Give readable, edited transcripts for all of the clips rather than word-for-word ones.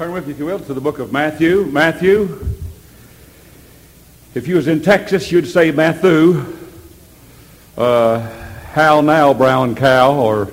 Turn with me, if you will, to the book of Matthew. Matthew. If you was in Texas, you'd say Matthew. How now, brown cow, or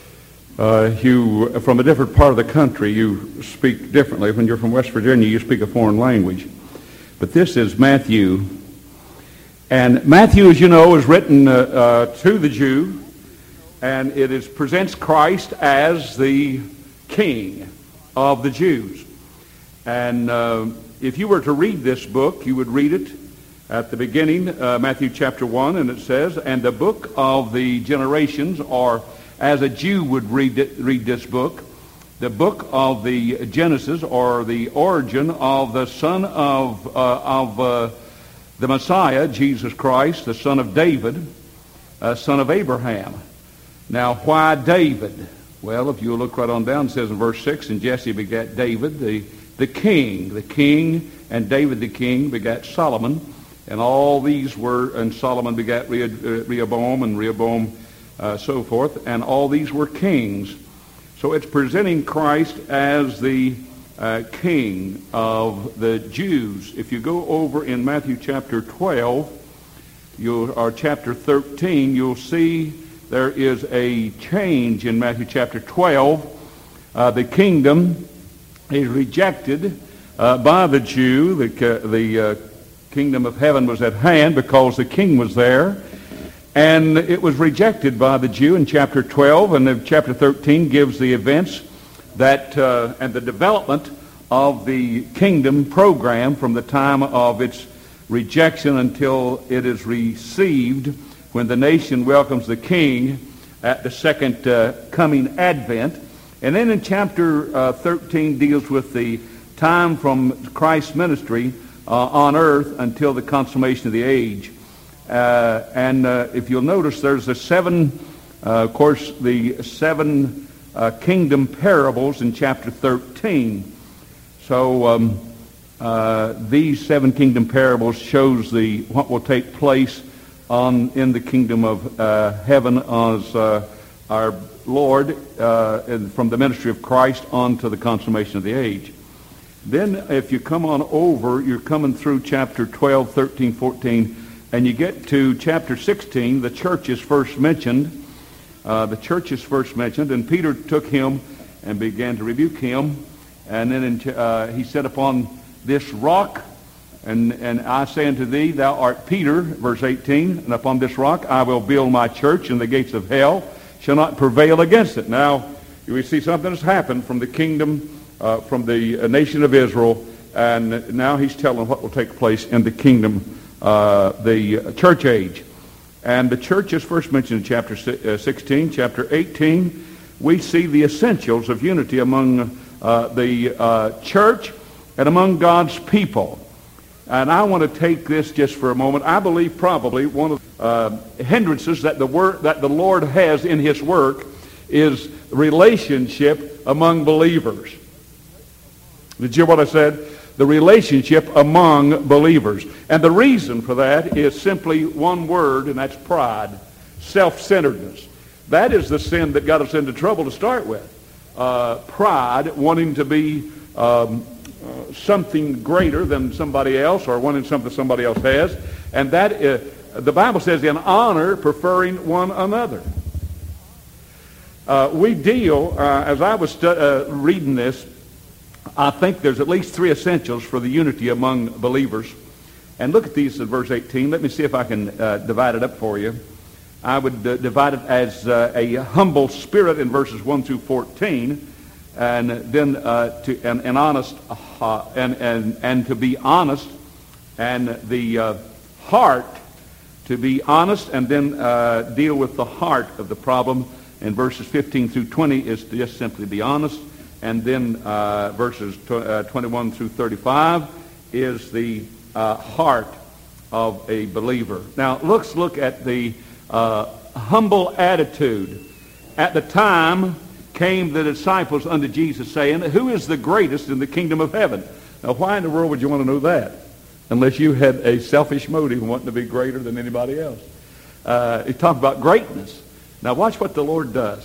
you from a different part of the country, you speak differently. When you're from West Virginia, you speak a foreign language. But this is Matthew. And Matthew, as you know, is written to the Jew, and it presents Christ as the King of the Jews. And if you were to read this book, you would read it at the beginning, Matthew chapter 1, and it says, and the book of the generations, or as a Jew would read this book, the book of the Genesis, or the origin of the son of the Messiah, Jesus Christ, the son of David, son of Abraham. Now, why David? Well, if you look right on down, it says in verse 6, and Jesse begat David, the king, and David the king begat Solomon, and all these were, and Solomon begat Rehoboam, and Rehoboam so forth, and all these were kings. So it's presenting Christ as the King of the Jews. If you go over in Matthew chapter 12, or chapter 13, you'll see there is a change in Matthew chapter 12. The kingdom is rejected by the Jew. The kingdom of heaven was at hand because the king was there. And it was rejected by the Jew in chapter 12. And chapter 13 gives the events that and the development of the kingdom program from the time of its rejection until it is received when the nation welcomes the king at the second coming advent. And then in chapter 13 deals with the time from Christ's ministry on earth until the consummation of the age. And if you'll notice, there's the seven kingdom parables in chapter 13. So these seven kingdom parables shows what will take place in the kingdom of heaven as our Lord, and from the ministry of Christ on to the consummation of the age. Then if you come on over, you're coming through chapter 12, 13, 14, and you get to chapter 16, the church is first mentioned. And Peter took him and began to rebuke him. And then he said, upon this rock, and I say unto thee, thou art Peter, verse 18, and upon this rock I will build my church, and the gates of hell shall not prevail against it. Now, we see something has happened from the kingdom, from the nation of Israel, and now he's telling what will take place in the kingdom, the church age. And the church is first mentioned in chapter 16. Chapter 18, we see the essentials of unity among the church and among God's people. And I want to take this just for a moment. I believe probably one of the hindrances that the Lord has in his work is relationship among believers. Did you hear what I said? The relationship among believers. And the reason for that is simply one word, and that's pride, self-centeredness. That is the sin that got us into trouble to start with. Pride, wanting to be something greater than somebody else, or wanting something somebody else has. And that the Bible says, in honor, preferring one another. We deal, as I was reading this, I think there's at least three essentials for the unity among believers. And look at these in verse 18. Let me see if I can divide it up for you. I would divide it as a humble spirit in verses 1 through 14, and then an honest and to be honest, and the heart to be honest, and then deal with the heart of the problem. In verses 15 through 20 is to just simply be honest. And then verses 21 through 35 is the heart of a believer. Now, let's look at the humble attitude. At the time came the disciples unto Jesus, saying, who is the greatest in the kingdom of heaven? Now, why in the world would you want to know that? Unless you had a selfish motive wanting to be greater than anybody else. He talked about greatness. Now, watch what the Lord does.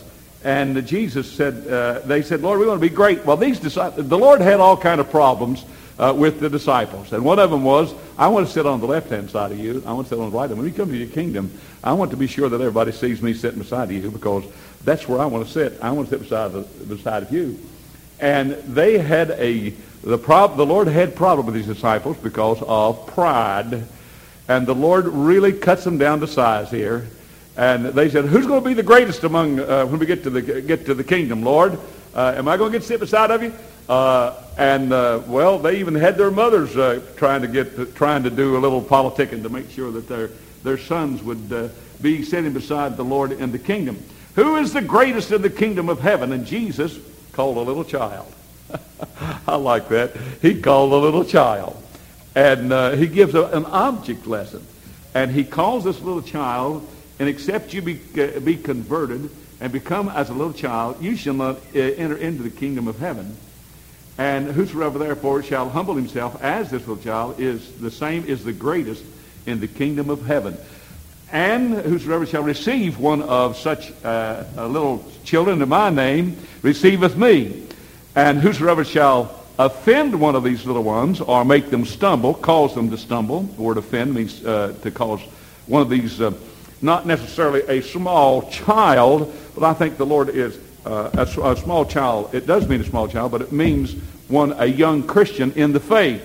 And Jesus said, they said, Lord, we want to be great. Well, these disciples, the Lord had all kind of problems with the disciples. And one of them was, I want to sit on the left-hand side of you. I want to sit on the right. And when you come to your kingdom, I want to be sure that everybody sees me sitting beside of you, because that's where I want to sit. I want to sit beside of you. And they had the Lord had problem with these disciples because of pride. And the Lord really cuts them down to size here. And they said, who's going to be the greatest among when we get to the kingdom, Lord? Am I going to get to sit beside of you? Well, they even had their mothers trying to do a little politicking to make sure that their sons would be sitting beside the Lord in the kingdom. Who is the greatest in the kingdom of heaven? And Jesus called a little child. I like that. He called a little child. And he gives an object lesson. And he calls this little child, and except you be converted and become as a little child, you shall not enter into the kingdom of heaven. And whosoever therefore shall humble himself as this little child is the same is the greatest in the kingdom of heaven. And whosoever shall receive one of such little children in my name receiveth me. And whosoever shall offend one of these little ones, or make them stumble, cause them to stumble. The word offend means to cause one of these, not necessarily a small child, but I think the Lord is a small child. It does mean a small child, but it means a young Christian in the faith.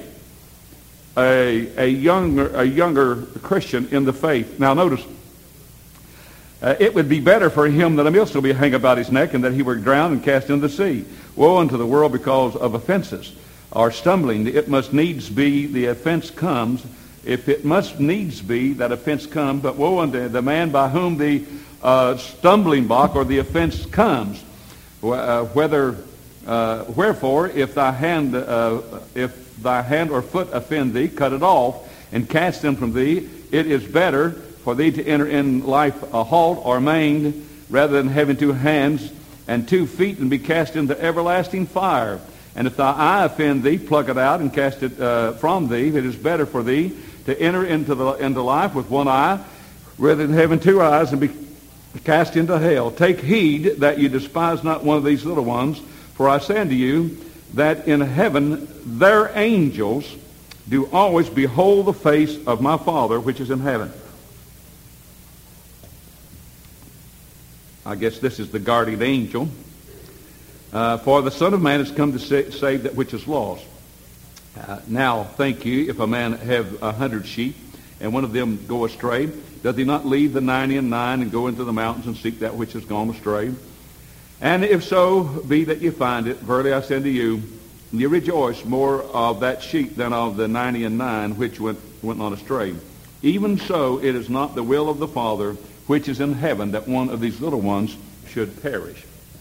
A younger Christian in the faith. Now notice, it would be better for him that a millstone be hung about his neck, and that he were drowned and cast into the sea. Woe unto the world because of offenses, or stumbling. It must needs be the offense comes. If it must needs be that offense comes, but woe unto the man by whom the stumbling block or the offense comes. Wherefore, if thy hand or foot offend thee, cut it off and cast them from thee. It is better for thee to enter in life a halt or maimed, rather than having 2 hands and 2 feet, and be cast into everlasting fire. And if thy eye offend thee, pluck it out and cast it from thee. It is better for thee to enter into life with 1 eye, rather than having 2 eyes and be cast into hell. Take heed that you despise not one of these little ones, for I say unto you that in heaven their angels do always behold the face of my Father which is in heaven. I guess this is the guardian angel. For the Son of Man has come to save that which is lost. Now, think you, if a man have 100 sheep, and one of them go astray, doth he not leave the 99 and go into the mountains and seek that which has gone astray? And if so be that you find it, verily I say unto you, you rejoice more of that sheep than of the 99 which went not astray. Even so, it is not the will of the Father which is in heaven that one of these little ones should perish.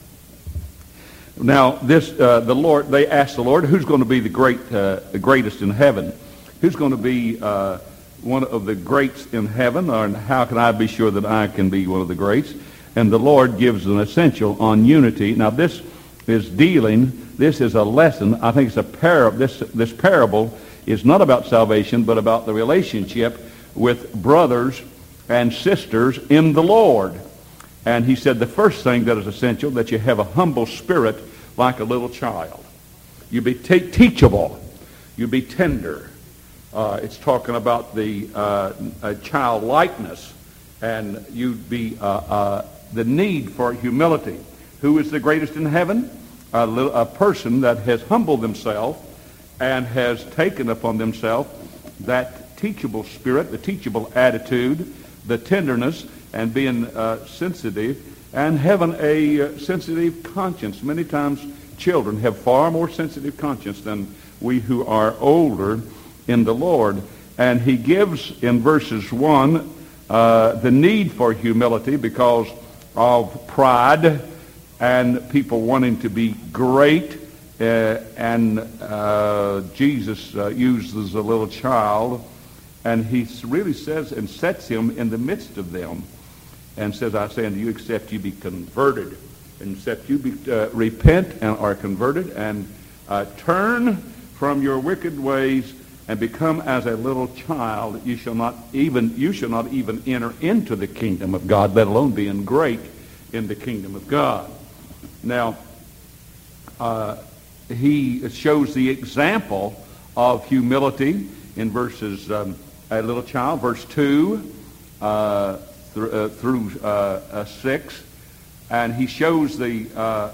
Now, the Lord, they asked the Lord, who's going to be the greatest in heaven? Who's going to be one of the greats in heaven? Or how can I be sure that I can be one of the greats? And the Lord gives an essential on unity. Now, this is a lesson. I think it's a parable. This parable is not about salvation, but about the relationship with brothers and sisters in the Lord. And he said the first thing that is essential, that you have a humble spirit like a little child. You be teachable. You be tender. It's talking about the childlikeness, and you be the need for humility. Who is the greatest in heaven? A person that has humbled themselves and has taken upon themselves that teachable spirit, the teachable attitude, the tenderness, and being sensitive, and having a sensitive conscience. Many times children have far more sensitive conscience than we who are older in the Lord. And he gives in verses 1 the need for humility because of pride and people wanting to be great. And Jesus uses a little child, and he really says and sets him in the midst of them and says, I say unto you, except you be converted, and except you be repent and are converted and turn from your wicked ways and become as a little child, you shall not even enter into the kingdom of God, let alone being great in the kingdom of God. Now, he shows the example of humility in verses, a little child, verse 2 through 6. And he shows the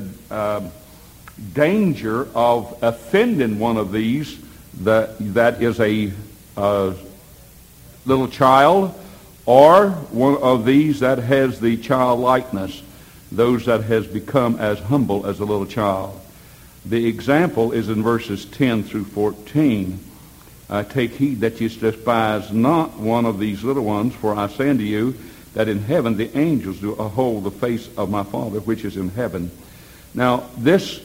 danger of offending one of these that is a little child, or one of these that has the childlikeness, those that has become as humble as a little child. The example is in verses 10 through 14. Take heed that ye despise not one of these little ones, for I say unto you that in heaven the angels do behold the face of my Father which is in heaven. Now, this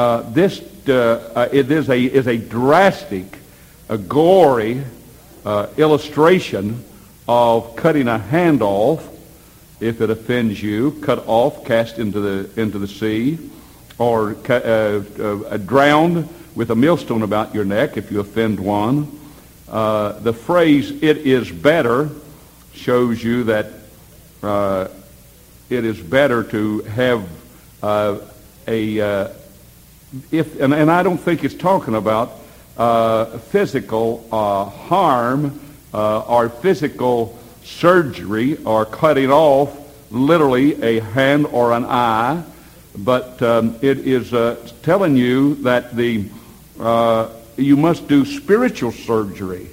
is a drastic, a gory illustration of cutting a hand off if it offends you, cut off, cast into the sea, or drowned with a millstone about your neck if you offend one. The phrase "it is better" shows you that it is better to have and I don't think it's talking about physical harm or physical surgery or cutting off literally a hand or an eye, but it is telling you that you must do spiritual surgery.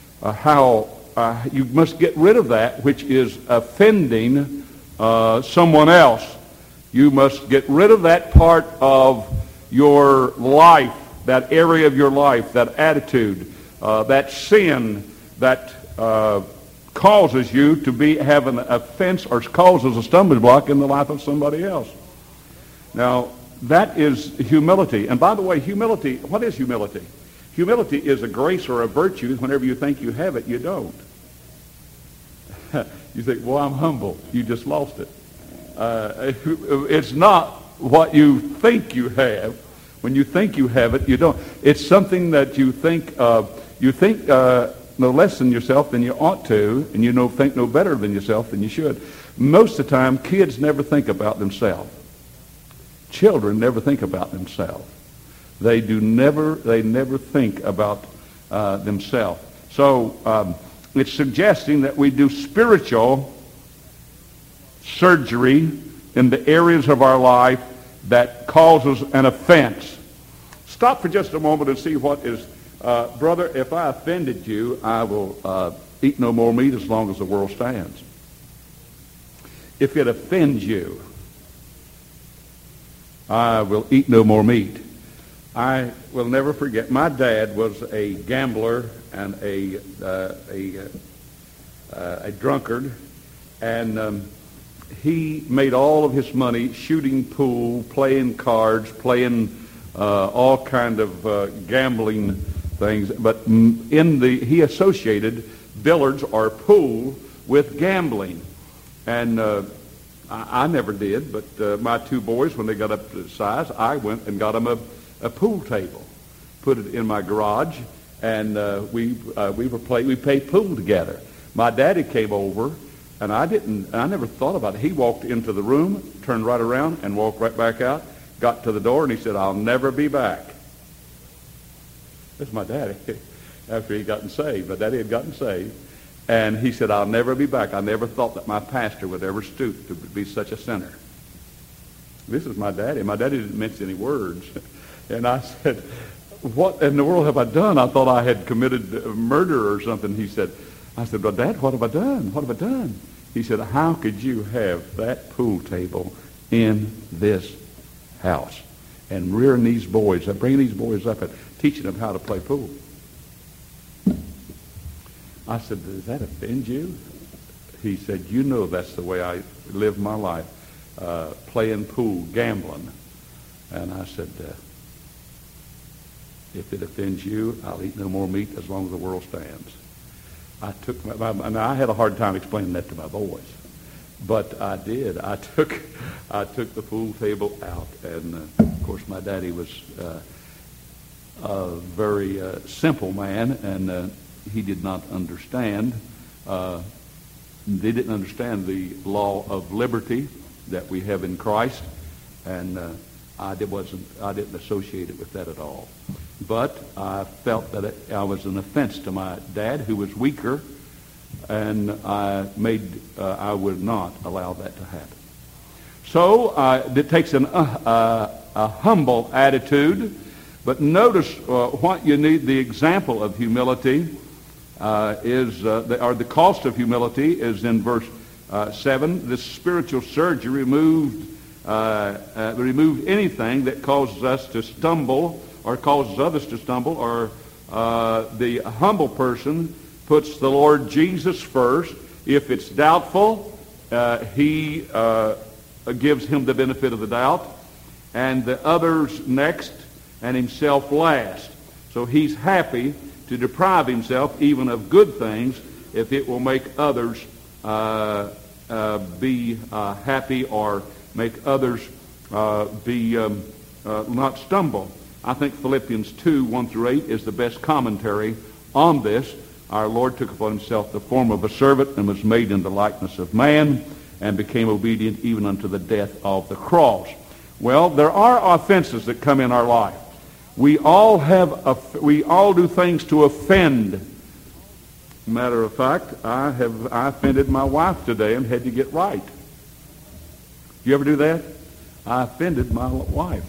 You must get rid of that which is offending someone else. You must get rid of that part of your life, that area of your life, that attitude, that sin that causes you to have an offense or causes a stumbling block in the life of somebody else. Now, that is humility. And by the way, humility, what is humility? Humility is a grace or a virtue. Whenever you think you have it, you don't. You think, well, I'm humble. You just lost it. It's not what you think you have. When you think you have it, you don't. It's something that you think no less than yourself than you ought to, and you think no better than yourself than you should. Most of the time, kids never think about themselves. Children never think about themselves. They never think about themselves. So it's suggesting that we do spiritual surgery in the areas of our life that causes an offense. Stop for just a moment and see what is, brother, if I offended you, I will eat no more meat as long as the world stands. If it offends you, I will eat no more meat. I will never forget, my dad was a gambler and a drunkard, and he made all of his money shooting pool, playing cards, playing all kind of gambling things. But he associated billiards or pool with gambling, and I never did. But my two boys, when they got up to size, I went and got them a pool table, put it in my garage, and we played pool together. My daddy came over, and I never thought about it. He walked into the room, turned right around, and walked right back out, got to the door, and he said, "I'll never be back." That's my daddy. After he gotten saved, my daddy had gotten saved, and he said, "I'll never be back. I never thought that my pastor would ever stoop to be such a sinner." This is my daddy. My daddy didn't mince any words. And I said, "What in the world have I done? I thought I had committed murder or something." I said, "Well, Dad, what have I done? What have I done?" He said, "How could you have that pool table in this house and rearing these boys, bringing these boys up and teaching them how to play pool?" I said, "Does that offend you?" He said, "You know that's the way I live my life, playing pool, gambling." And I said, "If it offends you, I'll eat no more meat as long as the world stands." And I had a hard time explaining that to my boys, but I did. I took the pool table out, and of course my daddy was a very simple man, and he did not understand. They didn't understand the law of liberty that we have in Christ, And I didn't associate it with that at all. But I felt that I was an offense to my dad, who was weaker, and I would not allow that to happen. So it takes a humble attitude. But notice what you need. The example of humility the cost of humility is in verse 7. This spiritual surgery removed anything that causes us to stumble or causes others to stumble, or the humble person puts the Lord Jesus first. If it's doubtful, he gives him the benefit of the doubt, and the others next, and himself last. So he's happy to deprive himself even of good things if it will make others be happy, or make others not stumble. I think Philippians 2, 1 through 8 is the best commentary on this. Our Lord took upon himself the form of a servant and was made in the likeness of man and became obedient even unto the death of the cross. Well, there are offenses that come in our life. We all do things to offend. Matter of fact, I offended my wife today and had to get right. You ever do that? I offended my wife.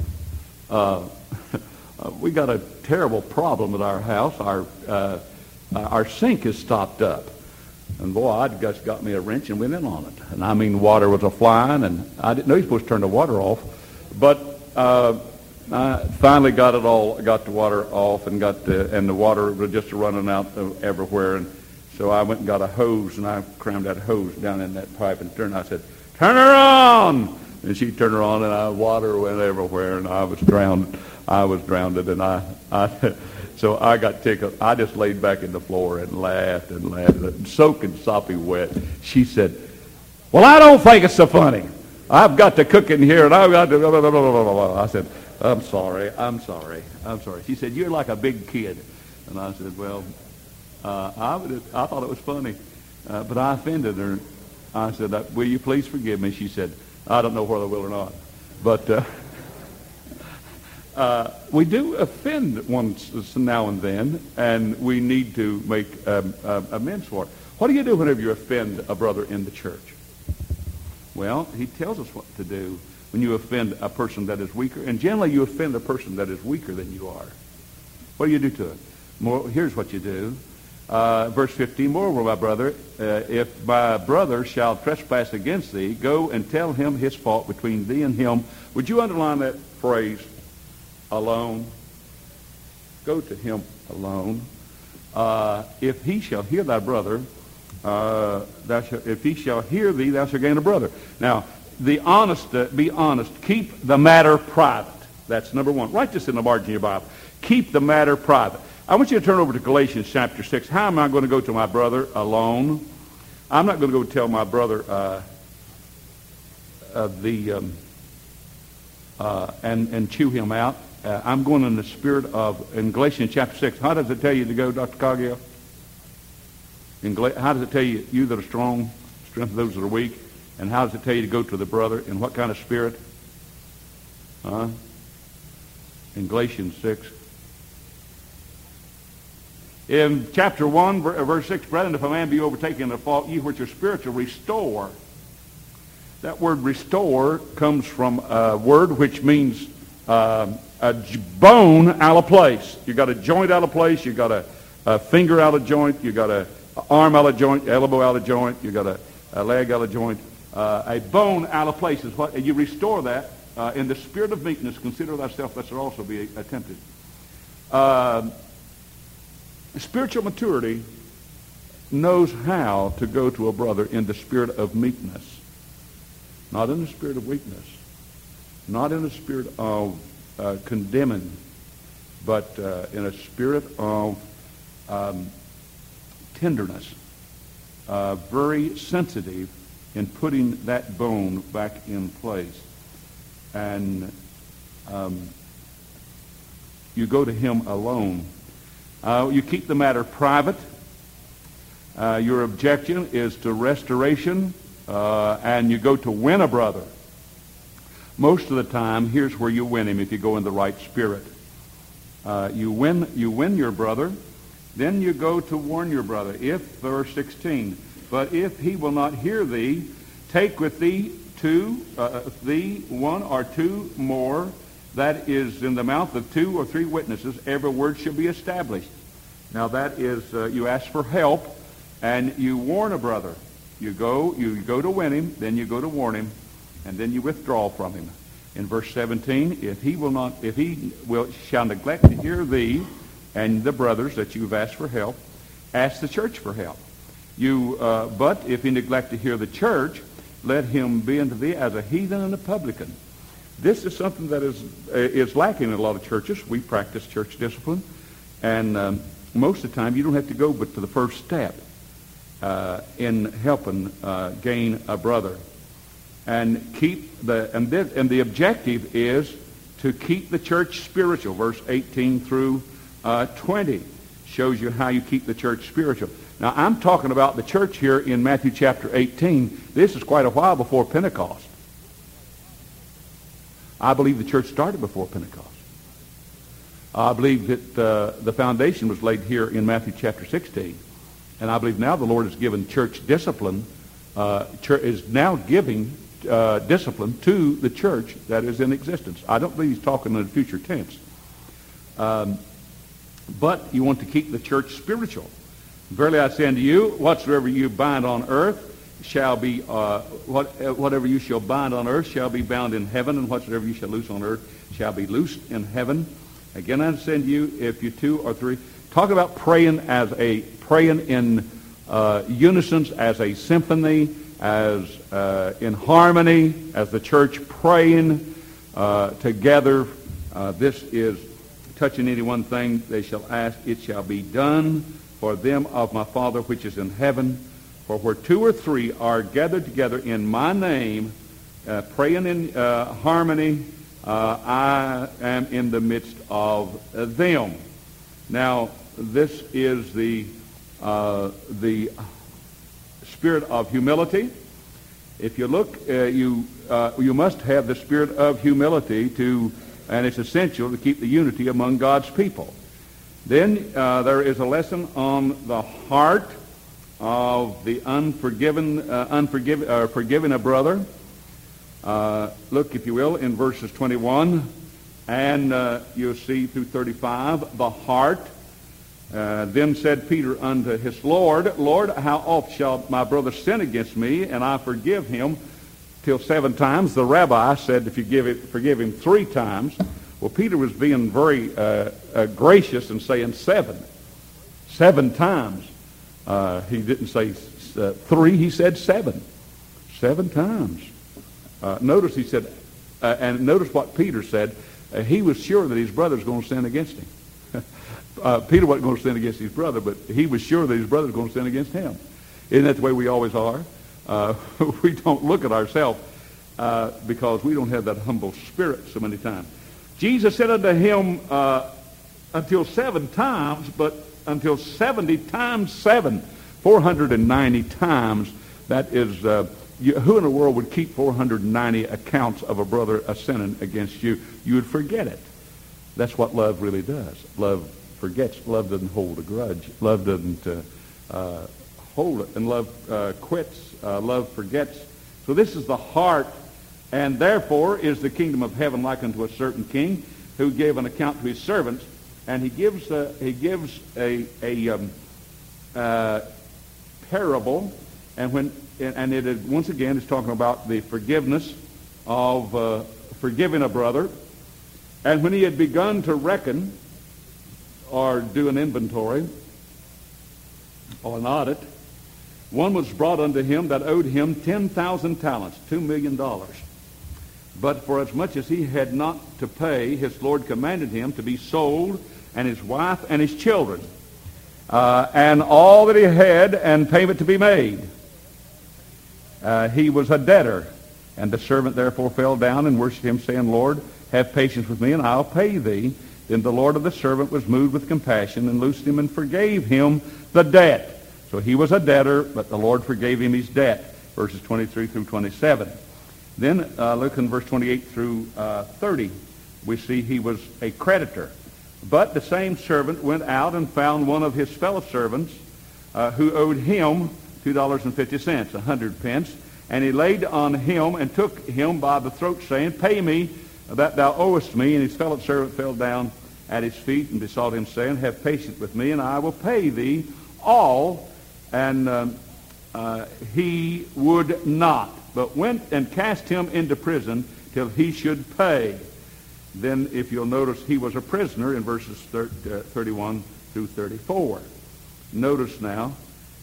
We got a terrible problem at our house. Our sink is stopped up. And boy, I just got me a wrench and went in on it. And I mean, water was a-flying, and I didn't know you're supposed to turn the water off. But I finally got the water off, and the water was just running out everywhere. And so I went and got a hose, and I crammed that hose down in that pipe and turned. I said, "Turn her on!" And she turned her on, and water went everywhere, and I was drowned. And so I got tickled. I just laid back in the floor and laughed, soaking soppy wet. She said, "Well, I don't think it's so funny. I've got to cook in here, and I've got to..." Blah, blah, blah, blah, blah. I said, I'm sorry. She said, "You're like a big kid." And I said, "Well, I thought it was funny, but I offended her." I said, "Will you please forgive me?" She said, "I don't know whether I will or not." But we do offend once now and then, and we need to make amends for it. What do you do whenever you offend a brother in the church? Well, he tells us what to do when you offend a person that is weaker. And generally you offend a person that is weaker than you are. What do you do to it? Here's what you do. Verse 15, "Moreover, my brother, if my brother shall trespass against thee, go and tell him his fault between thee and him." Would you underline that phrase, alone? Go to him alone. "If he shall hear thy brother, if he shall hear thee, thou shalt gain a brother." Now, be honest. Keep the matter private. That's number one. Write this in the margin of your Bible. Keep the matter private. I want you to turn over to Galatians chapter 6. How am I going to go to my brother alone? I'm not going to go tell my brother and chew him out. I'm going in the spirit of, in Galatians chapter 6. How does it tell you to go, Dr. Coggill? How does it tell you, you that are strong, strengthen those that are weak? And how does it tell you to go to the brother? In what kind of spirit? In Galatians 6. In chapter 1, verse 6, "Brethren, if a man be overtaken in a fault, ye which are spiritual, restore." That word restore comes from a word which means a bone out of place. You got a joint out of place. You got a finger out of joint. You got a arm out of joint, elbow out of joint. You got a leg out of joint. A bone out of place is what you restore that in the spirit of meekness. Consider thyself, lest there also be attempted. Spiritual maturity knows how to go to a brother in the spirit of meekness, not in the spirit of weakness, not in the spirit of condemning, but in a spirit of tenderness, very sensitive in putting that bone back in place. And you go to him alone. You keep the matter private. Your objection is to restoration, and you go to win a brother. Most of the time, here's where you win him if you go in the right spirit. You win your brother, then you go to warn your brother. If, verse 16, but if he will not hear thee, take with thee one or two more, that is in the mouth of 2 or 3 witnesses, every word shall be established. Now that is, you ask for help, and you warn a brother. You go to win him, then you go to warn him, and then you withdraw from him. In verse 17, if he shall neglect to hear thee and the brothers that you've asked for help, ask the church for help. But if he neglect to hear the church, let him be unto thee as a heathen and a publican. This is something that is lacking in a lot of churches. We practice church discipline, and most of the time you don't have to go but to the first step in helping gain a brother. And the objective is to keep the church spiritual. Verse 18 through 20 shows you how you keep the church spiritual. Now, I'm talking about the church here in Matthew chapter 18. This is quite a while before Pentecost. I believe the church started before Pentecost. I believe that the foundation was laid here in Matthew chapter 16. And I believe now the Lord has given church discipline, is now giving discipline to the church that is in existence. I don't believe he's talking in the future tense. But you want to keep the church spiritual. Verily I say unto you, whatsoever you bind on earth shall be, whatever you shall bind on earth shall be bound in heaven, and whatsoever you shall loose on earth shall be loosed in heaven. Again I say unto you, if you 2 or 3, talk about praying in unison, as a symphony, as in harmony, as the church praying together. This is touching any one thing they shall ask, it shall be done for them of my Father which is in heaven. For where 2 or 3 are gathered together in my name, praying in harmony, I am in the midst of them. Now, this is the spirit of humility. If you look, you must have the spirit of humility and it's essential to keep the unity among God's people. Then there is a lesson on the heart of the forgiving a brother. Look, if you will, in verses 21, and you'll see through 35, the heart. Then said Peter unto his Lord, Lord, how oft shall my brother sin against me, and I forgive him till 7 times? The rabbi said, if you forgive him 3 times. Well, Peter was being very gracious and saying 7. 7 times. He didn't say 3, he said 7. 7 times. Notice he said, and notice what Peter said. He was sure that his brother was going to sin against him. Peter wasn't going to sin against his brother, but he was sure that his brother was going to sin against him. Isn't that the way we always are? We don't look at ourselves because we don't have that humble spirit so many times. Jesus said unto him, until 7 times, but until 70 times 7, 490 times. That is, who in the world would keep 490 accounts of a brother sinning against you? You would forget it. That's what love really does. Love forgets. Love doesn't hold a grudge. Love doesn't hold it. And love quits. Love forgets. So this is the heart. And therefore is the kingdom of heaven like unto a certain king who gave an account to his servants. And he gives a parable. And it is, once again, is talking about the forgiveness of forgiving a brother. And when he had begun to reckon or do an inventory or an audit, one was brought unto him that owed him 10,000 talents, $2 million. But for as much as he had not to pay, his Lord commanded him to be sold, and his wife and his children, and all that he had, and payment to be made. He was a debtor. And the servant therefore fell down and worshipped him, saying, Lord, have patience with me, and I'll pay thee. Then the Lord of the servant was moved with compassion, and loosed him, and forgave him the debt. So he was a debtor, but the Lord forgave him his debt. Verses 23 through 27. Then look in verse 28 through 30. We see he was a creditor. But the same servant went out and found one of his fellow servants who owed him $2.50, 100 pence. And he laid on him and took him by the throat, saying, Pay me that thou owest me. And his fellow servant fell down at his feet and besought him, saying, Have patience with me, and I will pay thee all. And he would not, but went and cast him into prison till he should pay. Then, if you'll notice, he was a prisoner in verses 31 through 34. Notice now.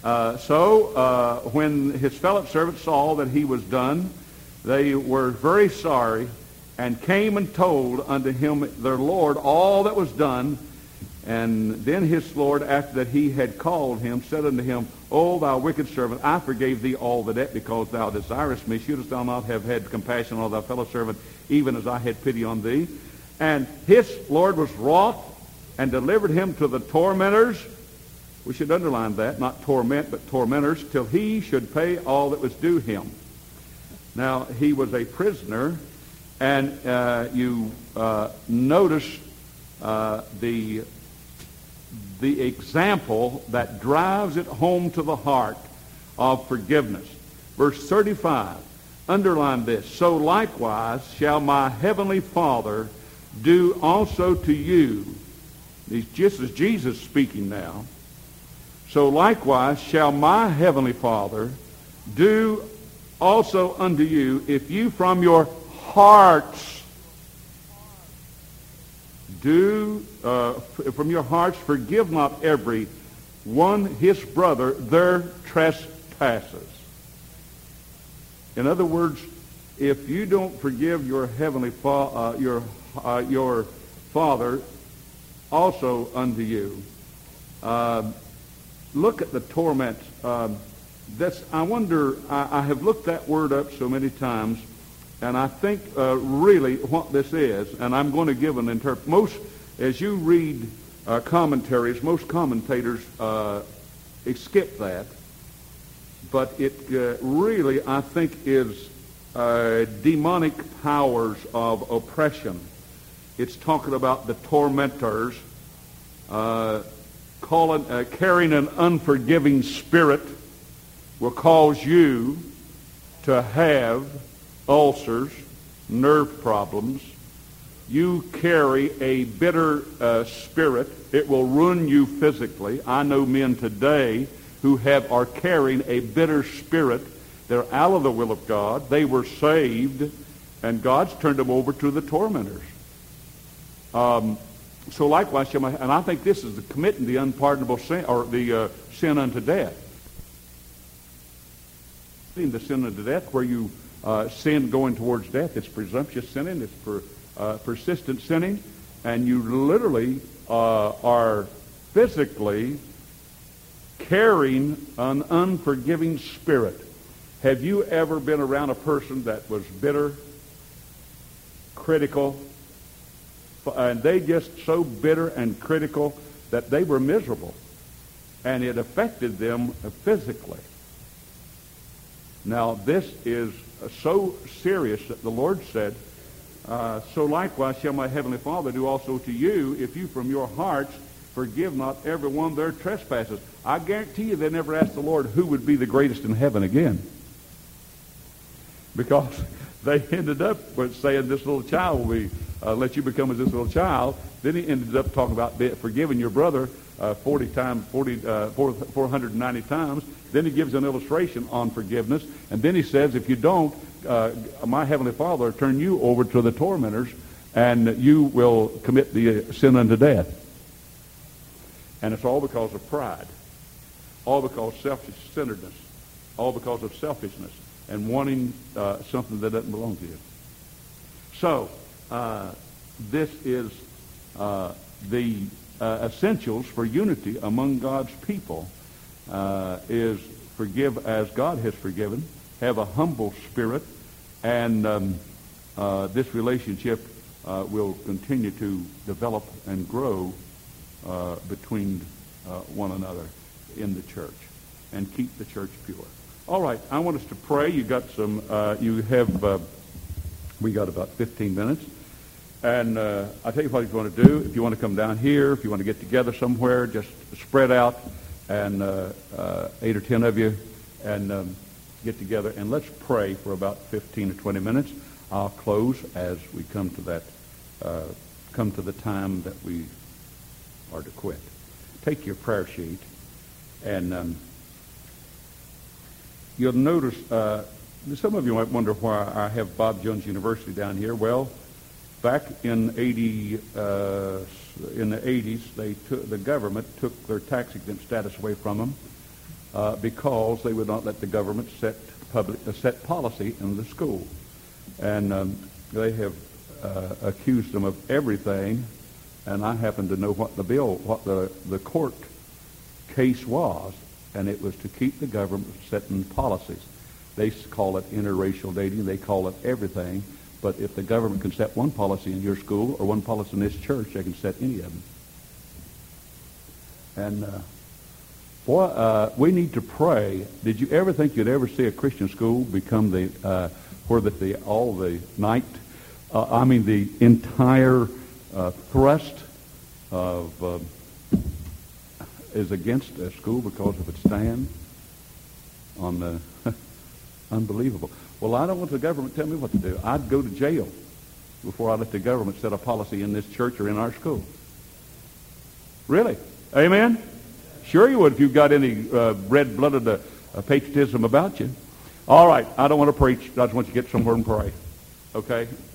When his fellow servants saw that he was done, they were very sorry, and came and told unto him their Lord all that was done. And then his Lord, after that he had called him, said unto him, O thou wicked servant, I forgave thee all the debt, because thou desirest me. Shouldest thou not have had compassion on thy fellow servant, even as I had pity on thee? And his Lord was wroth, and delivered him to the tormentors. We should underline that, not torment, but tormentors, till he should pay all that was due him. Now, he was a prisoner, and you notice the example that drives it home to the heart of forgiveness. Verse 35, underline this. So likewise shall my heavenly Father do also to you. This is Jesus speaking now. So likewise shall my heavenly Father do also unto you, if you from your hearts forgive not every one his brother their trespasses. In other words, if you don't forgive your heavenly your Father also unto you. Look at the torments. I wonder, I have looked that word up so many times, and I think really what this is, and I'm going to give an interpretation. As you read commentaries, most commentators skip that, but it really, I think, is demonic powers of oppression. It's talking about the tormentors carrying an unforgiving spirit will cause you to have ulcers, nerve problems. You carry a bitter spirit. It will ruin you physically. I know men today who are carrying a bitter spirit. They're out of the will of God. They were saved, and God's turned them over to the tormentors. So likewise, and I think this is committing the unpardonable sin, or the sin unto death. The sin unto death, where you sin going towards death, it's presumptuous sinning, it's persistent sinning, and you literally are physically carrying an unforgiving spirit. Have you ever been around a person that was bitter, critical, and they just so bitter and critical that they were miserable, and it affected them physically? Now, this is so serious that the Lord said, so likewise shall my heavenly Father do also to you, if you from your hearts forgive not every one their trespasses. I guarantee you they never asked the Lord who would be the greatest in heaven again, because they ended up with saying this little child will be let you become as this little child. Then he ended up talking about forgiving your brother 490 times. Then he gives an illustration on forgiveness, and then he says, if you don't, my heavenly Father will turn you over to the tormentors, and you will commit the sin unto death. And it's all because of pride, all because of self-centeredness, all because of selfishness and wanting something that doesn't belong to you. So this is the essentials for unity among God's people. Is forgive as God has forgiven, have a humble spirit, and this relationship will continue to develop and grow between one another in the church, and keep the church pure. All right, I want us to pray. You got some. You have We got about 15 minutes. And I'll tell you what you're going to do. If you want to come down here, if you want to get together somewhere, just spread out, and 8 or 10 of you, and get together, and let's pray for about 15 or 20 minutes. I'll close as we come to that, come to the time that we are to quit. Take your prayer sheet, and you'll notice, some of you might wonder why I have Bob Jones University down here. Well, back in the 80s, the government took their tax-exempt status away from them because they would not let the government set policy in the school. And they have accused them of everything, and I happen to know what the court case was, and it was to keep the government setting policies. They call it interracial dating. They call it everything. But if the government can set one policy in your school or one policy in this church, they can set any of them. And we need to pray. Did you ever think you'd ever see a Christian school become the entire thrust of is against a school because of its stand on the unbelievable. Well, I don't want the government to tell me what to do. I'd go to jail before I let the government set a policy in this church or in our school. Really? Amen? Sure you would if you've got any red-blooded patriotism about you. All right, I don't want to preach. I just want you to get somewhere and pray. Okay?